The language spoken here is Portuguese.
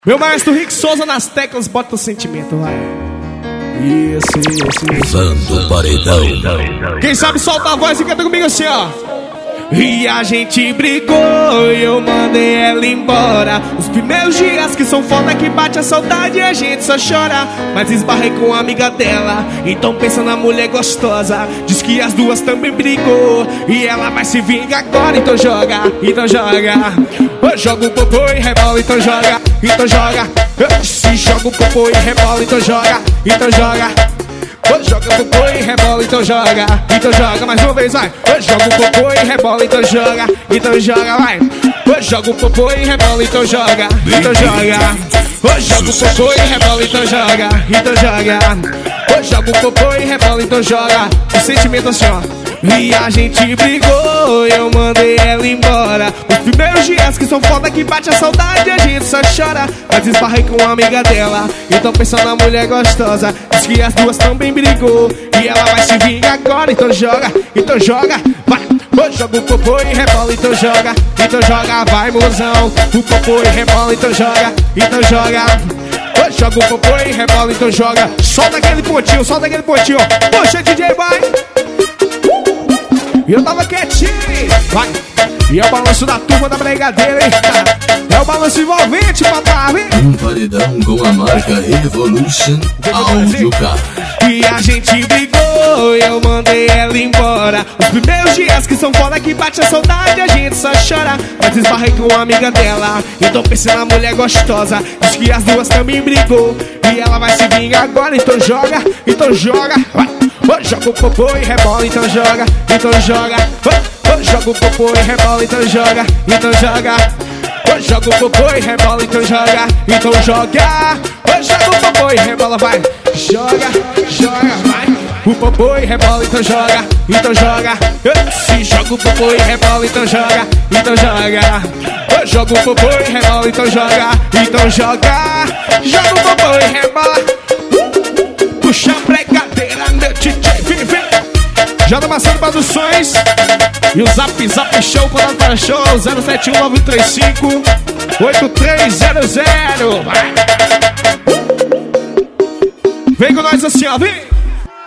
Meu maestro Rick Souza nas teclas, bota o sentimento, vai. Isso. Santo Paredão. Quem sabe solta a voz e canta comigo assim, ó. E a gente brigou e eu mandei ela embora. Os primeiros dias que são foda, que bate a saudade e a gente só chora. Mas esbarrei com uma amiga dela, então pensa na mulher gostosa. Diz que as duas também brigou e ela vai se vingar agora. Então joga, então joga. Eu jogo o popô e rebola, então joga, então joga. Se joga o popô e rebola, então joga, então joga. Joga o popô e rebola, então joga mais uma vez, vai. Joga o popô e rebola, então joga, vai. Joga o popô e rebola, então joga, Joga o popô e rebola, então joga, Joga o popô e rebola, então joga. O sentimento assim, ó. E a gente brigou, eu mandei ela embora. Os primeiros dias que são foda, que bate a saudade, a gente só chora. Mas esbarrei com uma amiga dela, então pensando na mulher gostosa. Diz que as duas também brigou e ela vai se vingar agora. Então joga, vai. Joga o popô e rebola, então joga, vai mozão. O popô e rebola, então joga. Joga o popô e rebola, então joga. Solta aquele pontinho, Poxa, DJ, vai. E eu tava quietinho, vai. E é o balanço da turma da brigadeira, hein? É o balanço envolvente, papai, hein? Um paredão com a marca Evolution Audio Car. E a gente brigou, eu mandei ela embora. Os primeiros dias que são foda, que bate a saudade, a gente só chora. Mas esbarrei com uma amiga dela, então pensei na mulher gostosa. Diz que as duas também brigou e ela vai se vingar agora. Então joga, vai. Joga o popô e rebola, então joga. Joga o popô e rebola, então joga. Joga o popô e rebola, então joga. Joga o popô e rebola, vai. Joga, vai. O popô e rebola, então joga. Se joga o popô e rebola, então joga. Joga o popô e rebola, então joga. Joga o popô e rebola. Puxa a pregadeira, meu DJ, vem. Jada Macedo Produções. E o Zap Show, quando para show 071 935 8300. Vai. Vem com nós assim, ó, vem.